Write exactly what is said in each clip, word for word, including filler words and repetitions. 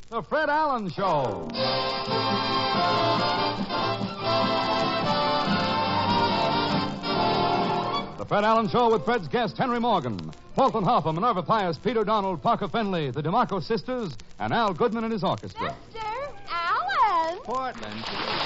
The Fred Allen Show. The Fred Allen Show with Fred's guest, Henry Morgan, Fulton Hoffman, Minerva Pius, Peter Donald, Parker Finley, the DeMarco sisters, and Al Goodman and his orchestra. Mister Allen. Portland.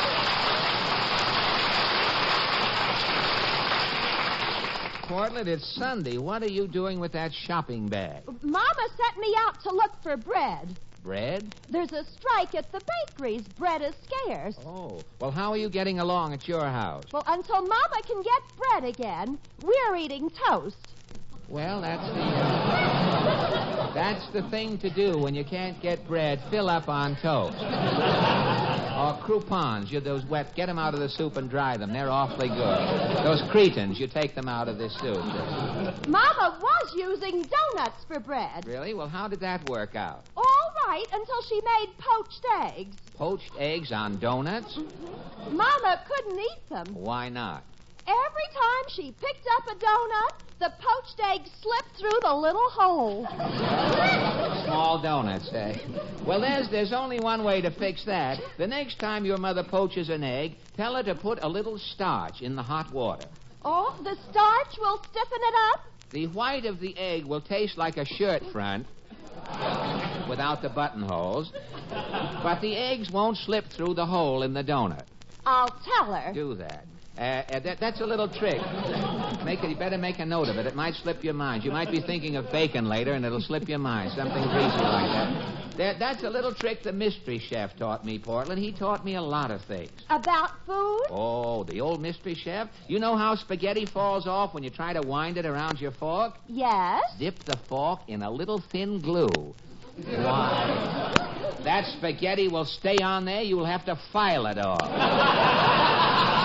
Portland, it's Sunday. What are you doing with that shopping bag? Mama sent me out to look for bread. Bread? There's a strike at the bakeries. Bread is scarce. Oh. Well, how are you getting along at your house? Well, until Mama can get bread again, we're eating toast. Well, that's the uh, that's the thing to do when you can't get bread. Fill up on toast. Or croutons. You those wet. Get them out of the soup and dry them. They're awfully good. Those cretins, you take them out of the soup. Mama was using donuts for bread. Really? Well, how did that work out? All right, until she made poached eggs. Poached eggs on donuts? Mm-hmm. Mama couldn't eat them. Why not? Every time she picked up a donut, the poached egg slipped through the little hole. Small donuts, eh? Well, there's, there's only one way to fix that. The next time your mother poaches an egg, tell her to put a little starch in the hot water. Oh, the starch will stiffen it up? The white of the egg will taste like a shirt front without the buttonholes, but the eggs won't slip through the hole in the donut. I'll tell her. Do that. Uh, uh, that, that's a little trick. Make it. You better make a note of it. It might slip your mind. You might be thinking of bacon later, and it'll slip your mind. Something greasy like that. that. That's a little trick the mystery chef taught me, Portland. He taught me a lot of things. About food? Oh, the old mystery chef? You know how spaghetti falls off when you try to wind it around your fork? Yes. Dip the fork in a little thin glue. Why? That spaghetti will stay on there. You'll have to file it off.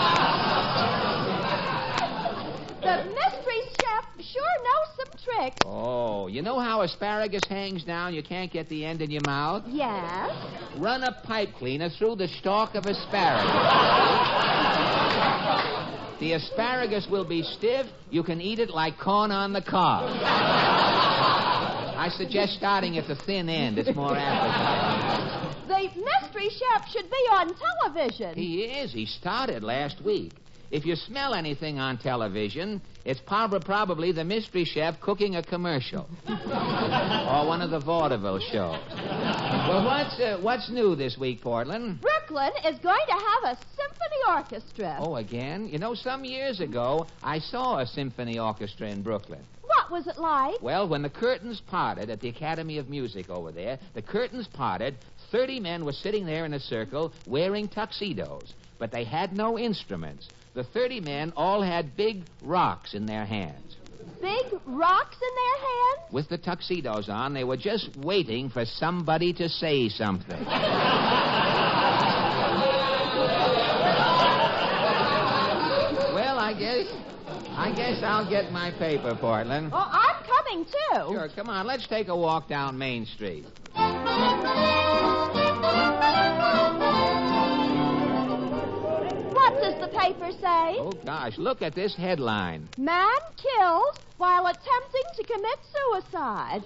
The mystery chef sure knows some tricks. Oh, you know how asparagus hangs down? You can't get the end in your mouth? Yes. Run a pipe cleaner through the stalk of asparagus. The asparagus will be stiff. You can eat it like corn on the cob. I suggest starting at the thin end. It's more appetizing. The mystery chef should be on television. He is. He started last week. If you smell anything on television, it's prob- probably the mystery chef cooking a commercial. Or one of the vaudeville shows. Well, what's uh, what's new this week, Portland? Brooklyn is going to have a symphony orchestra. Oh, again? You know, some years ago, I saw a symphony orchestra in Brooklyn. What was it like? Well, when the curtains parted at the Academy of Music over there, the curtains parted, thirty men were sitting there in a circle wearing tuxedos, but they had no instruments. The thirty men all had big rocks in their hands. Big rocks in their hands? With the tuxedos on, they were just waiting for somebody to say something. Well, I guess... I guess I'll get my paper, Portland. Oh, I'm coming, too. Sure, come on, let's take a walk down Main Street. What does the paper say? Oh, gosh, look at this headline. Man killed while attempting to commit suicide.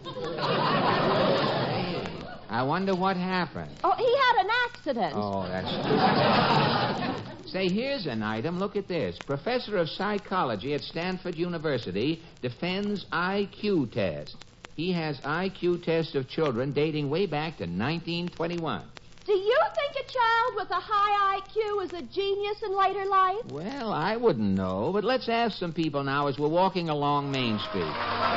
Hey, I wonder what happened. Oh, he had an accident. Oh, that's... Say, here's an item. Look at this. Professor of psychology at Stanford University defends I Q test. He has I Q tests of children dating way back to nineteen twenty-one. Do you think a child with a high I Q is a genius in later life? Well, I wouldn't know, but let's ask some people now as we're walking along Main Street.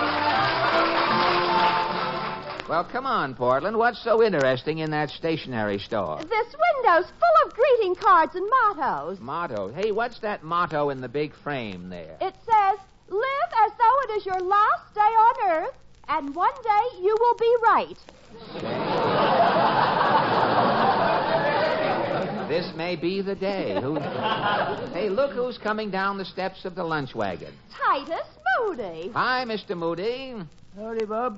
Well, come on, Portland. What's so interesting in that stationery store? This window's full of greeting cards and mottos. Motto. Hey, what's that motto in the big frame there? It says, live as though it is your last day on Earth, and one day you will be right. This may be the day. Who... Hey, look who's coming down the steps of the lunch wagon. Titus Moody. Hi, Mister Moody. Howdy, Bob.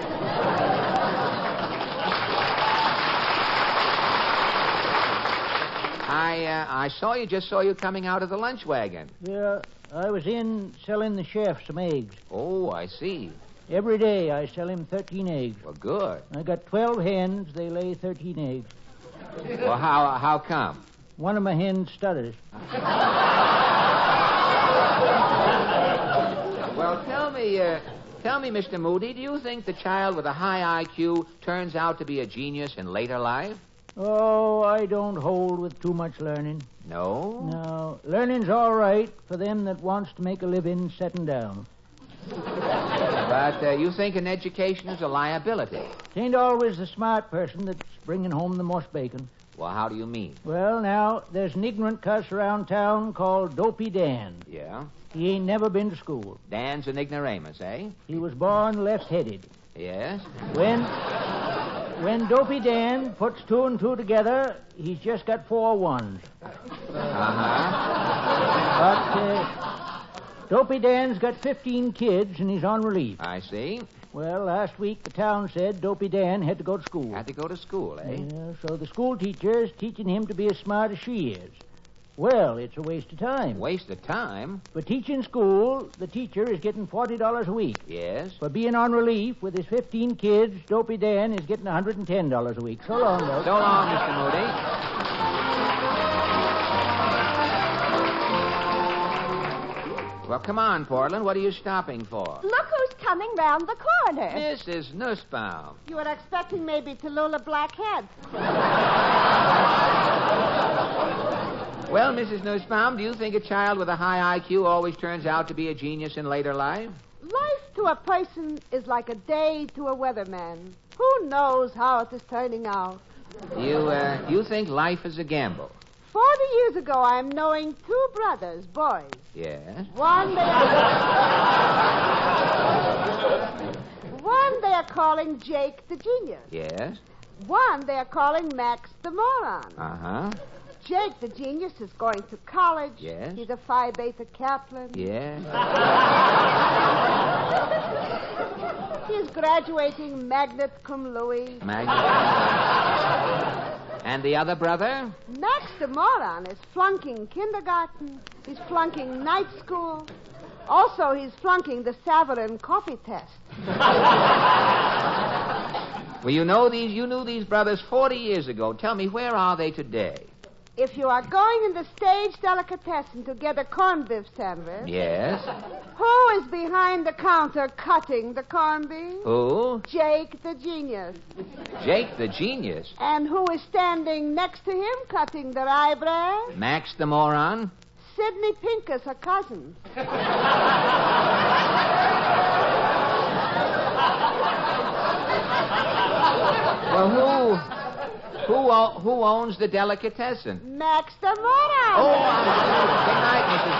I uh, I saw you, just saw you coming out of the lunch wagon. Yeah, I was in selling the chef some eggs. Oh, I see. Every day I sell him thirteen eggs. Well, good. I got twelve hens. They lay thirteen eggs. Well, how how come? One of my hens stutters. Well, tell me, uh, tell me, Mister Moody, do you think the child with a high I Q turns out to be a genius in later life? Oh, I don't hold with too much learning. No? No, learning's all right for them that wants to make a living setting down. But uh, you think an education is a liability? It ain't always the smart person that's bringing home the most bacon. Well, how do you mean? Well, now, there's an ignorant cuss around town called Dopey Dan. Yeah? He ain't never been to school. Dan's an ignoramus, eh? He was born left-headed. Yes? When when Dopey Dan puts two and two together, he's just got four ones. Uh-huh. But uh, Dopey Dan's got fifteen kids, and he's on relief. I see. Well, last week the town said Dopey Dan had to go to school. Had to go to school, eh? Yeah, so the school teacher is teaching him to be as smart as she is. Well, it's a waste of time. Waste of time? For teaching school, the teacher is getting forty dollars a week. Yes? For being on relief with his fifteen kids, Dopey Dan is getting one hundred ten dollars a week. So long, though. So long, Mister Moody. Well, come on, Portland. What are you stopping for? Look who's coming round the corner. Missus Nussbaum. You were expecting maybe Tallulah Blackhead. Well, Missus Nussbaum, do you think a child with a high I Q always turns out to be a genius in later life? Life to a person is like a day to a weatherman. Who knows how it is turning out? You, uh, you think life is a gamble? Forty years ago, I'm knowing two brothers, boys. Yes? One they are... One they are calling Jake the genius. Yes? One they are calling Max the moron. Uh-huh. Jake the genius is going to college. Yes? He's a Phi Beta Kaplan. Yes? He's graduating magna cum laude. Magna. And the other brother? Max the moron is flunking kindergarten. He's flunking night school. Also, he's flunking the Savarin coffee test. Well, you know these. You knew these brothers forty years ago. Tell me, where are they today? If you are going in the stage delicatessen to get a corned beef sandwich... Yes? Who is behind the counter cutting the corned beef? Who? Jake the genius. Jake the genius? And who is standing next to him cutting the rye bread? Max the moron? Sidney Pincus, her cousin. Well, who... Who, o- who owns the delicatessen? Max the moron. Oh, good night, Missus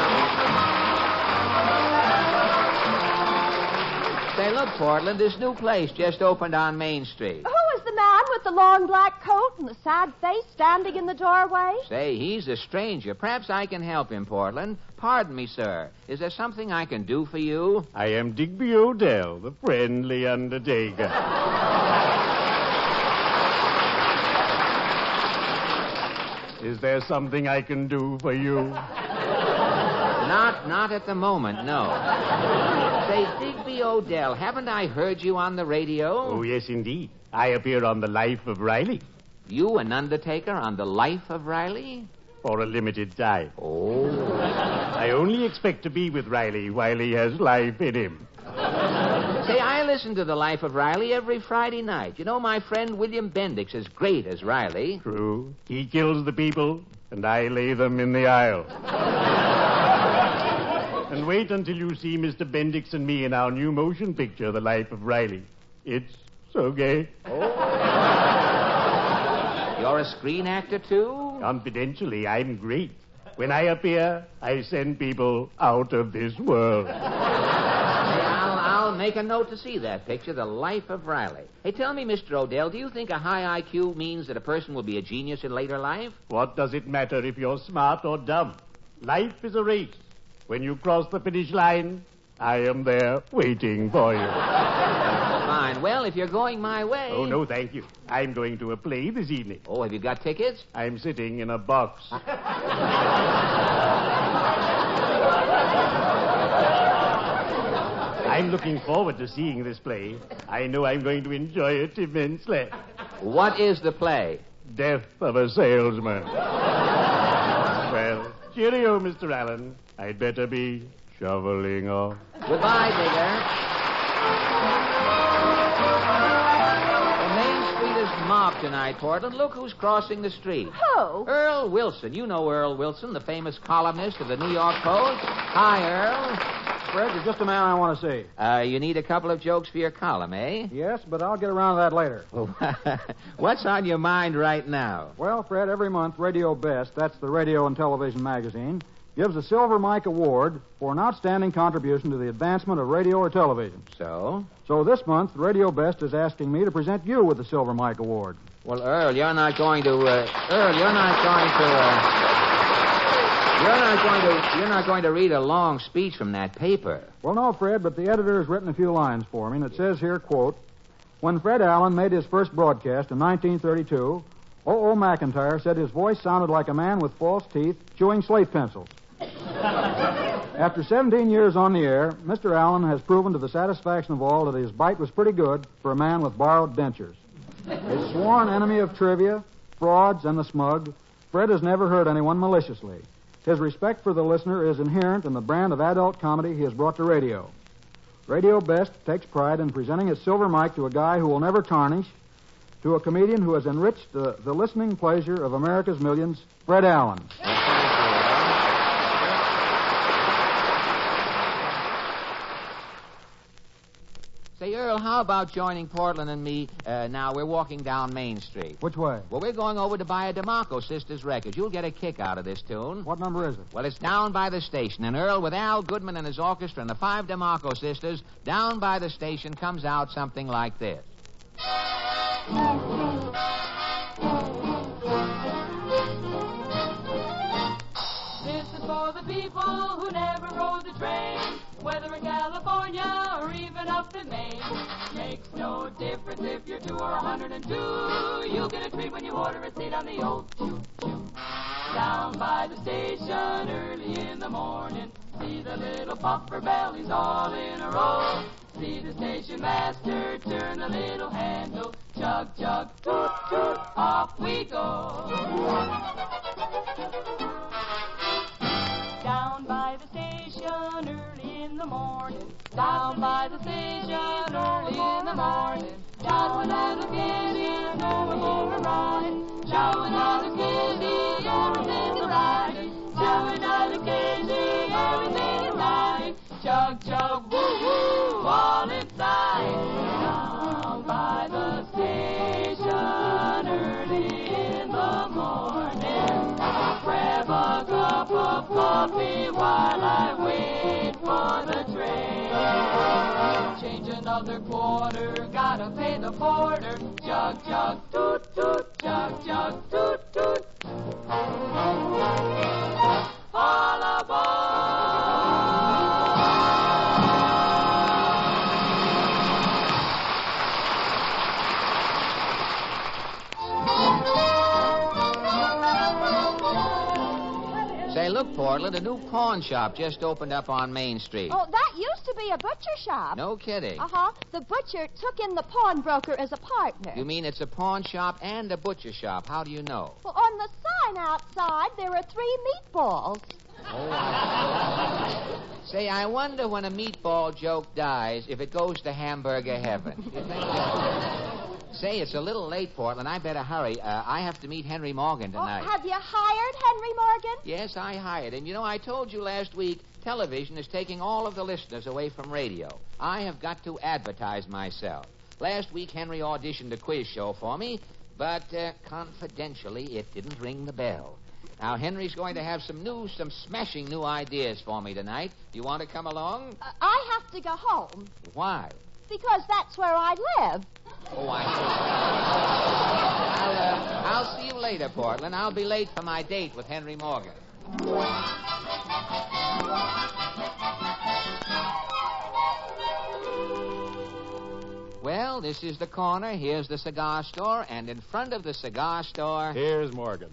Nussbaum. Say, look, Portland, this new place just opened on Main Street. Who is the man with the long black coat and the sad face standing in the doorway? Say, he's a stranger. Perhaps I can help him, Portland. Pardon me, sir. Is there something I can do for you? I am Digby Odell, the friendly undertaker. Is there something I can do for you? Not, not at the moment, no. Say, Digby Odell, haven't I heard you on the radio? Oh, yes, indeed. I appear on The Life of Riley. You, an undertaker, on The Life of Riley? For a limited time. Oh. I only expect to be with Riley while he has life in him. Say, I listen to The Life of Riley every Friday night. You know, my friend William Bendix is great as Riley. True. He kills the people, and I lay them in the aisle. And wait until you see Mister Bendix and me in our new motion picture, The Life of Riley. It's so gay. Oh. You're a screen actor, too? Confidentially, I'm great. When I appear, I send people out of this world. I'll make a note to see that picture, The Life of Riley. Hey, tell me, Mister Odell, do you think a high I Q means that a person will be a genius in later life? What does it matter if you're smart or dumb? Life is a race. When you cross the finish line, I am there waiting for you. Fine. Well, if you're going my way... Oh, no, thank you. I'm going to a play this evening. Oh, have you got tickets? I'm sitting in a box. I'm looking forward to seeing this play. I know I'm going to enjoy it immensely. What is the play? Death of a Salesman. Well, cheerio, Mister Allen. I'd better be shoveling off. Goodbye, Digger. The Main Street is mobbed tonight, Portland. Look who's crossing the street. Who? Earl Wilson. You know Earl Wilson, the famous columnist of the New York Post. Hi, Earl. Fred, you're just a man I want to see. Uh, you need a couple of jokes for your column, eh? Yes, but I'll get around to that later. What's on your mind right now? Well, Fred, every month Radio Best, that's the radio and television magazine, gives a Silver Mike Award for an outstanding contribution to the advancement of radio or television. So? So this month, Radio Best is asking me to present you with the Silver Mike Award. Well, Earl, you're not going to... Uh, Earl, you're not going to... Uh, you're not going to... You're not going to read a long speech from that paper. Well, no, Fred, but the editor has written a few lines for me, and it says here, quote, when Fred Allen made his first broadcast in nineteen thirty-two, O O. McIntyre said his voice sounded like a man with false teeth chewing slate pencils. After seventeen years on the air, Mister Allen has proven to the satisfaction of all that his bite was pretty good for a man with borrowed dentures. A sworn enemy of trivia, frauds, and the smug, Fred has never hurt anyone maliciously. His respect for the listener is inherent in the brand of adult comedy he has brought to radio. Radio Best takes pride in presenting its Silver Mike to a guy who will never tarnish, to a comedian who has enriched the, the listening pleasure of America's millions, Fred Allen. Say, Earl, how about joining Portland and me? Uh, now, we're walking down Main Street. Which way? Well, we're going over to buy a DeMarco Sisters record. You'll get a kick out of this tune. What number is it? Well, it's down by the station. And Earl, with Al Goodman and his orchestra and the five DeMarco Sisters, down by the station comes out something like this. This is for the people who never rode the train, whether in California or even up in Maine. Makes no difference if you're two or a hundred and two. You'll get a treat when you order a seat on the old choo-choo. Down by the station early in the morning, see the little puffer bellies all in a row. See the station master turn the little handle. Chug, chug, toot, toot, off we go. Down by the station early in the morning. Down by the station early in the morning. Shouting out a kitty, going for a ride. Shouting out a kitty, everything's right. Shouting out a kitty, everything's right. Chug, chug, woo, woo, all inside. Down by the station early in the morning. Grab a cup of coffee while I wait for the train. Change another quarter, gotta pay the porter. Jug, jug, toot, toot, jug, jug, toot, toot. All aboard! Say, look, Portland, a new pawn shop just opened up on Main Street. Oh, that used to be a butcher shop. No kidding. Uh-huh. The butcher took in the pawnbroker as a partner. You mean it's a pawn shop and a butcher shop? How do you know? Well, on the sign outside, there are three meatballs. Oh, I... Say, I wonder when a meatball joke dies if it goes to hamburger heaven. You think so? Say, it's a little late, Portland. I better hurry. Uh, I have to meet Henry Morgan tonight. Oh, have you hired Henry Morgan? Yes, I hired him. You know, I told you last week television is taking all of the listeners away from radio. I have got to advertise myself. Last week, Henry auditioned a quiz show for me, but uh, confidentially, it didn't ring the bell. Now, Henry's going to have some new, some smashing new ideas for me tonight. Do you want to come along? Uh, I have to go home. Why? Because that's where I live. Oh, I see. I'll, uh, I'll see you later, Portland. I'll be late for my date with Henry Morgan. Well, this is the corner. Here's the cigar store. And in front of the cigar store... Here's Morgan.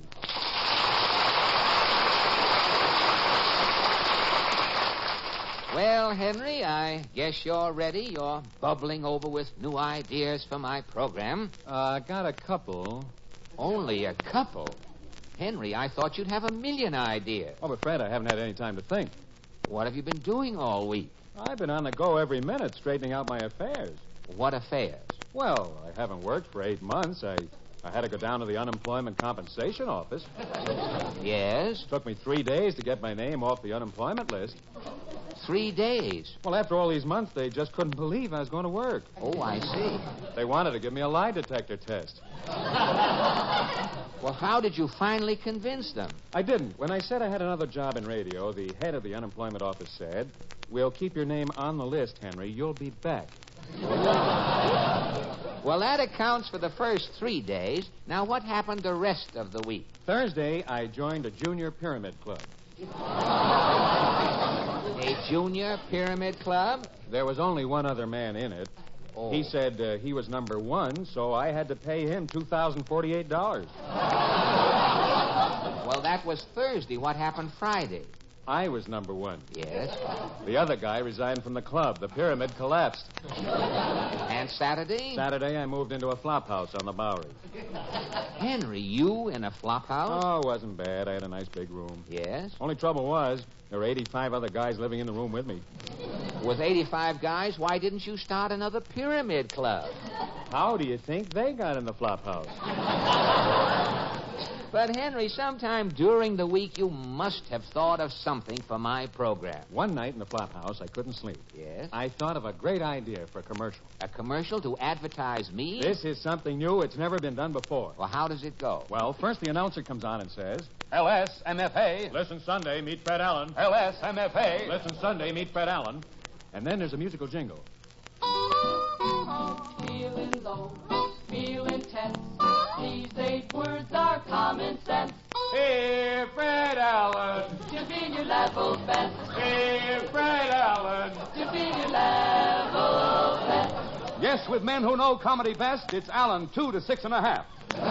Well, Henry, I guess you're ready. You're bubbling over with new ideas for my program. Uh, got a couple. Only a couple? Henry, I thought you'd have a million ideas. Oh, but Fred, I haven't had any time to think. What have you been doing all week? I've been on the go every minute, straightening out my affairs. What affairs? Well, I haven't worked for eight months. I, I had to go down to the unemployment compensation office. Yes? Took me three days to get my name off the unemployment list. Three days? Well, after all these months, they just couldn't believe I was going to work. Oh, I see. They wanted to give me a lie detector test. Well, how did you finally convince them? I didn't. When I said I had another job in radio, the head of the unemployment office said, "We'll keep your name on the list, Henry. You'll be back." Well, that accounts for the first three days. Now, what happened the rest of the week? Thursday, I joined a junior pyramid club. A junior pyramid club? There was only one other man in it. Oh. He said uh, he was number one, so I had to pay him two thousand forty-eight dollars. Well, that was Thursday. What happened Friday? I was number one. Yes. The other guy resigned from the club. The pyramid collapsed. And Saturday? Saturday, I moved into a flop house on the Bowery. Henry, you in a flop house? Oh, it wasn't bad. I had a nice big room. Yes. Only trouble was, there were eighty-five other guys living in the room with me. With eighty-five guys, why didn't you start another pyramid club? How do you think they got in the flop house? But, Henry, sometime during the week, you must have thought of something for my program. One night in the flop house, I couldn't sleep. Yes? I thought of a great idea for a commercial. A commercial to advertise me? This is something new. It's never been done before. Well, how does it go? Well, first the announcer comes on and says, L S M F A. "Listen Sunday, meet Fred Allen." L S M F A. "Listen Sunday, meet Fred Allen." And then there's a musical jingle. Feeling low, feeling tense. These eight words are common sense. Hey, Fred Allen. To be your level best. Hey, Fred Allen. To be your level best. Yes, with men who know comedy best, it's Allen, two to six and a half.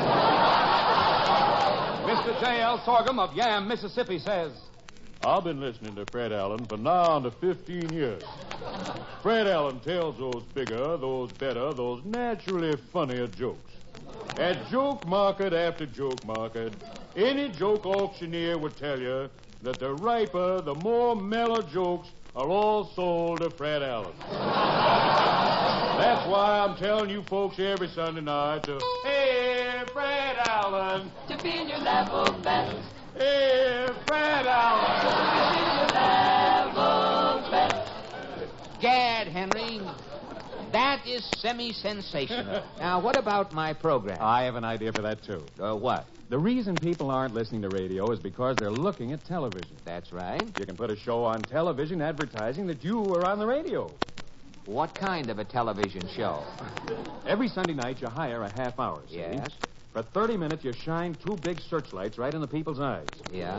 Mister J L. Sorghum of Yam, Mississippi says, I've been listening to Fred Allen for now on to fifteen years. Fred Allen tells those bigger, those better, those naturally funnier jokes. At joke market after joke market, any joke auctioneer would tell you that the riper, the more mellow jokes are all sold to Fred Allen. That's why I'm telling you folks every Sunday night to, hey, Fred Allen. To be your level best. Hey, Fred Allen. To be your level best. Gad, Henry. That is semi-sensational. Now, what about my program? I have an idea for that, too. Uh, what? The reason people aren't listening to radio is because they're looking at television. That's right. You can put a show on television advertising that you are on the radio. What kind of a television show? Every Sunday night, you hire a half hour, see? Yes. For thirty minutes, you shine two big searchlights right in the people's eyes. Yeah.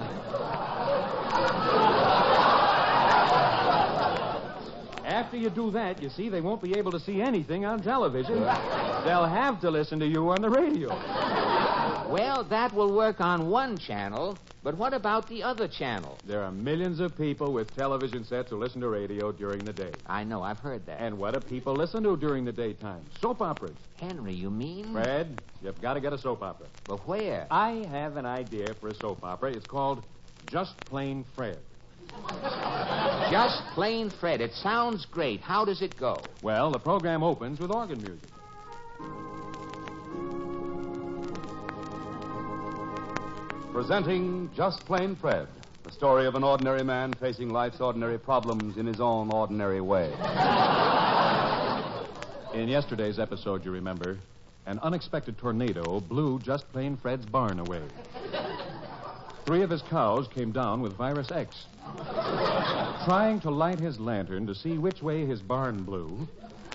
After you do that, you see, they won't be able to see anything on television. They'll have to listen to you on the radio. Well, that will work on one channel, but what about the other channel? There are millions of people with television sets who listen to radio during the day. I know, I've heard that. And what do people listen to during the daytime? Soap operas. Henry, you mean? Fred, you've got to get a soap opera. But where? I have an idea for a soap opera. It's called Just Plain Fred. Just Plain Fred. It sounds great. How does it go? Well, the program opens with organ music. Presenting Just Plain Fred, the story of an ordinary man facing life's ordinary problems in his own ordinary way. In yesterday's episode, you remember, an unexpected tornado blew Just Plain Fred's barn away. Three of his cows came down with Virus X. Trying to light his lantern to see which way his barn blew,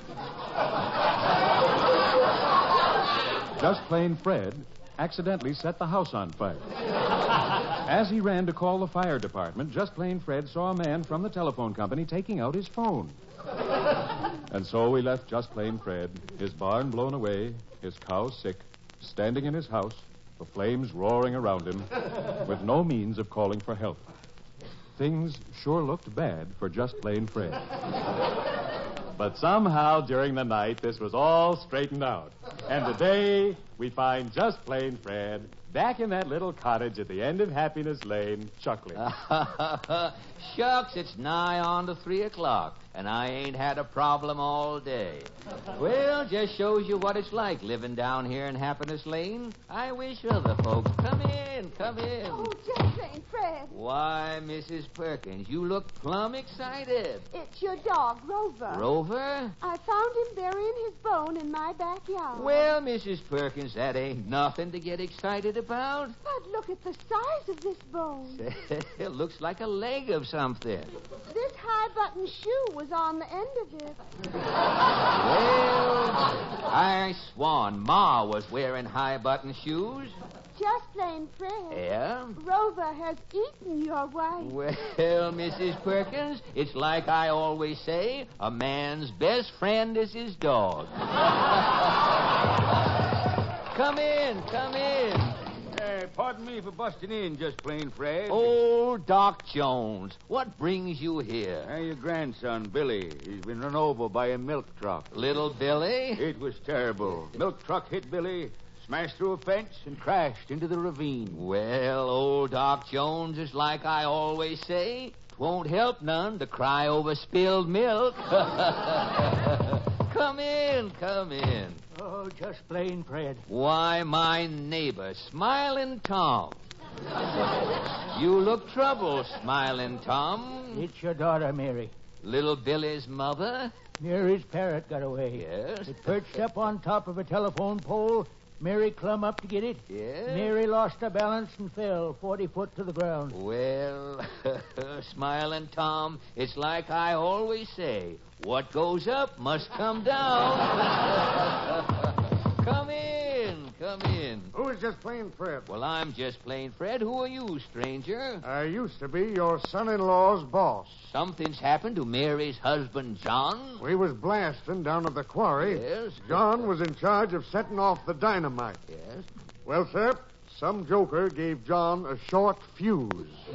Just Plain Fred accidentally set the house on fire. As he ran to call the fire department, Just Plain Fred saw a man from the telephone company taking out his phone. And so we left Just Plain Fred, his barn blown away, his cows sick, standing in his house, the flames roaring around him, with no means of calling for help. things sure looked bad for Just Plain Fred. But somehow during the night, this was all straightened out. And today, we find Just Plain Fred back in that little cottage at the end of Happiness Lane, chuckling. Shucks, it's nigh on to three o'clock, and I ain't had a problem all day. Well, just shows you what it's like living down here in Happiness Lane. I wish other folks... Come in, come in. Oh, Just Plain Fred. Why, Missus Perkins, you look plumb excited. It's your dog, Rover. Rover? I found him burying his bone in my backyard. Well, Missus Perkins, that ain't nothing to get excited about. But look at the size of this bone. It looks like a leg of something. This high-button shoe was on the end of it. Well, I swan, Ma was wearing high-button shoes. Just Plain Fred. Yeah? Rover has eaten your wife. Well, Missus Perkins, it's like I always say, a man's best friend is his dog. Come in, come in. Hey, pardon me for busting in, Just Plain Fred. Old Doc Jones, what brings you here? Hey, your grandson, Billy. He's been run over by a milk truck. Little Billy? It was terrible. Milk truck hit Billy, smashed through a fence, and crashed into the ravine. Well, old Doc Jones is like I always say, 'twon't help none to cry over spilled milk. Come in, come in. Oh, Just Plain Fred. Why, my neighbor, Smiling Tom. You look troubled, Smiling Tom. It's your daughter, Mary. Little Billy's mother? Mary's parrot got away. Yes? It perched up on top of a telephone pole. Mary clumb up to get it. Yes? Mary lost her balance and fell forty foot to the ground. Well, Smiling Tom, it's like I always say, what goes up must come down. Come in, come in. Who is Just Plain Fred? Well, I'm Just Plain Fred. Who are you, stranger? I used to be your son-in-law's boss. Something's happened to Mary's husband, John? We was blasting down at the quarry. Yes? John was in charge of setting off the dynamite. Yes? Well, sir, some joker gave John a short fuse.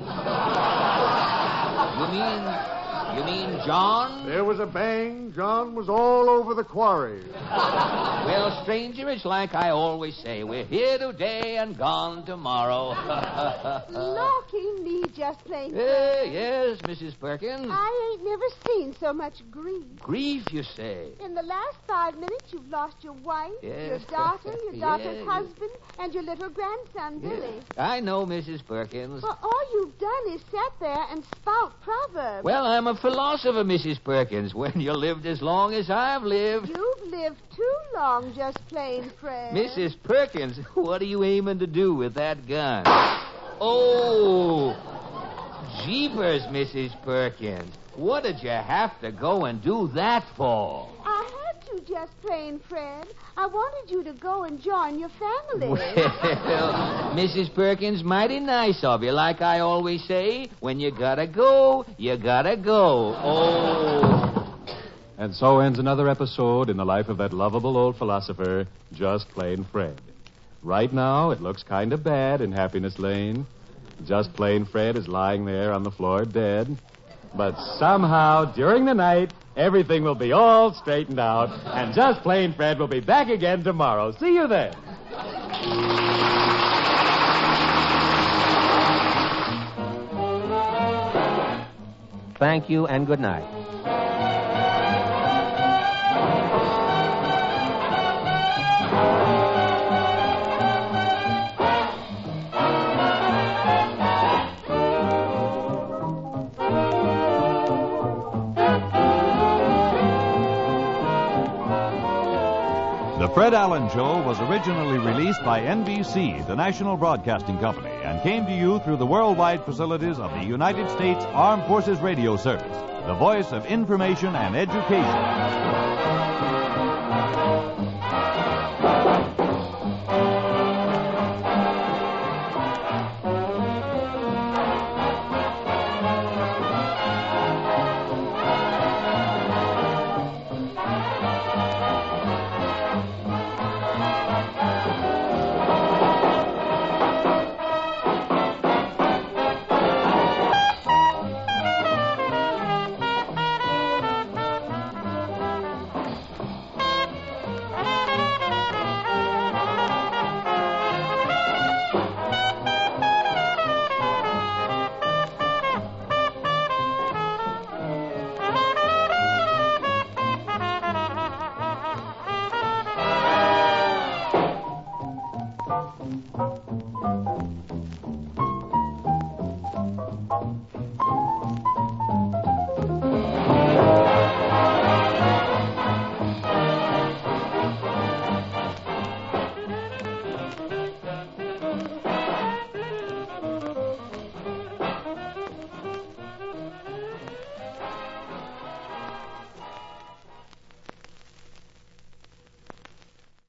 You mean... You mean John? There was a bang. John was all over the quarry. Well, stranger, it's like I always say. We're here today and gone tomorrow. Lorky me, Just Plain Uh, Fred. yes, Missus Perkins. I ain't never seen so much grief. Grief, you say? In the last five minutes, you've lost your wife, Yes. your daughter, your daughter's Yes. husband, and your little grandson, Billy. I know, Missus Perkins. Well, all you've done is sat there and spout proverbs. Well, I'm a philosopher, Missus Perkins. When you lived as long as I've lived. You've lived too long, Just Plain Fred. Missus Perkins, what are you aiming to do with that gun? Oh, jeepers, Missus Perkins. What did you have to go and do that for? I had to, Just Plain Fred. I wanted you to go and join your family. Well, Missus Perkins, mighty nice of you. Like I always say, when you gotta go, you gotta go. Oh. And so ends another episode in the life of that lovable old philosopher, Just Plain Fred. Right now, it looks kind of bad in Happiness Lane. Just Plain Fred is lying there on the floor dead. But somehow, during the night, everything will be all straightened out, and Just Plain Fred will be back again tomorrow. See you then. Thank you and good night. The Fred Allen Show was originally released by N B C, the national broadcasting company, and came to you through the worldwide facilities of the United States Armed Forces Radio Service, the voice of information and education.